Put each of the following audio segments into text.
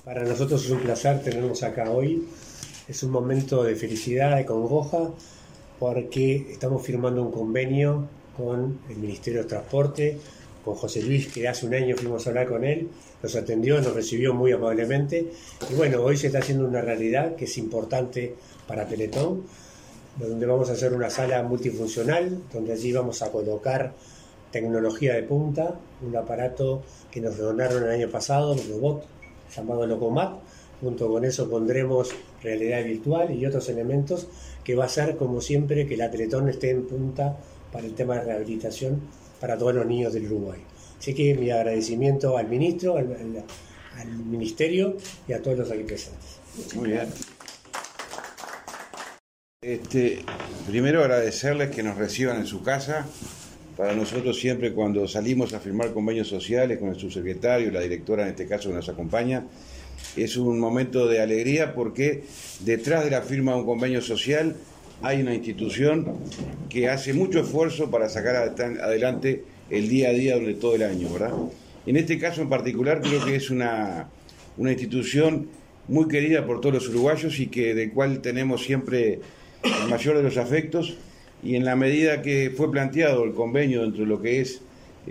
Para nosotros es un placer tenernos acá hoy. Es un momento de felicidad, de congoja, porque estamos firmando un convenio con el Ministerio de Transporte, con José Luis, que hace un año fuimos a hablar con él, nos atendió, nos recibió muy amablemente. Y bueno, hoy se está haciendo una realidad que es importante para Teletón, donde vamos a hacer una sala multifuncional, donde allí vamos a colocar tecnología de punta, un aparato que nos donaron el año pasado, un robot llamado Locomat. Junto con eso pondremos realidad virtual y otros elementos que va a hacer, como siempre, que la Teletón esté en punta para el tema de rehabilitación para todos los niños del Uruguay. Así que mi agradecimiento al ministro, al ministerio y a todos los aquí presentes. Muy bien. Primero agradecerles que nos reciban en su casa. Para nosotros siempre cuando salimos a firmar convenios sociales con el subsecretario y la directora en este caso que nos acompaña, es un momento de alegría porque detrás de la firma de un convenio social hay una institución que hace mucho esfuerzo para sacar adelante el día a día durante todo el año, ¿verdad? En este caso en particular creo que es una institución muy querida por todos los uruguayos y del cual tenemos siempre el mayor de los afectos, y en la medida que fue planteado el convenio dentro de lo que es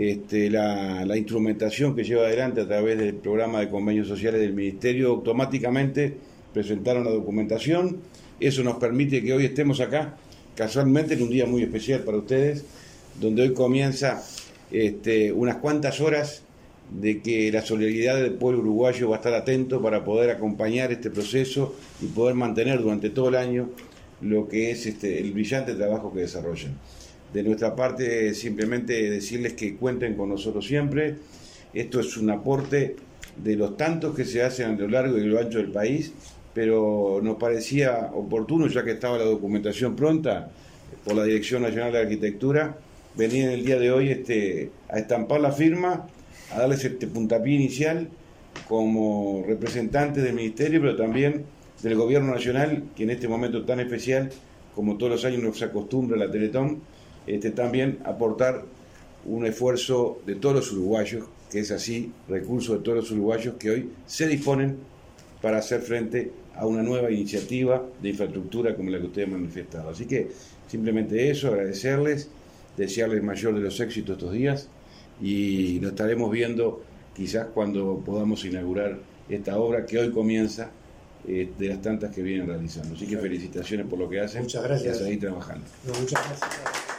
la instrumentación que lleva adelante a través del programa de convenios sociales del Ministerio, automáticamente presentaron la documentación. Eso nos permite que hoy estemos acá, casualmente en un día muy especial para ustedes, donde hoy comienza unas cuantas horas de que la solidaridad del pueblo uruguayo va a estar atento para poder acompañar este proceso y poder mantener durante todo el año lo que es el brillante trabajo que desarrollan. De nuestra parte, simplemente decirles que cuenten con nosotros siempre. Esto es un aporte de los tantos que se hacen a lo largo y lo ancho del país, pero nos parecía oportuno, ya que estaba la documentación pronta por la Dirección Nacional de Arquitectura, venir en el día de hoy a estampar la firma, a darles puntapié inicial como representantes del Ministerio, pero también del Gobierno Nacional, que en este momento tan especial, como todos los años nos acostumbra la Teletón, también aportar un esfuerzo de todos los uruguayos, que es así, recursos de todos los uruguayos que hoy se disponen para hacer frente a una nueva iniciativa de infraestructura como la que ustedes han manifestado. Así que simplemente eso, agradecerles, desearles mayor de los éxitos estos días, y nos estaremos viendo quizás cuando podamos inaugurar esta obra que hoy comienza, de las tantas que vienen realizando. Así que felicitaciones por lo que hacen. Muchas gracias. Y a seguir trabajando. Muchas gracias.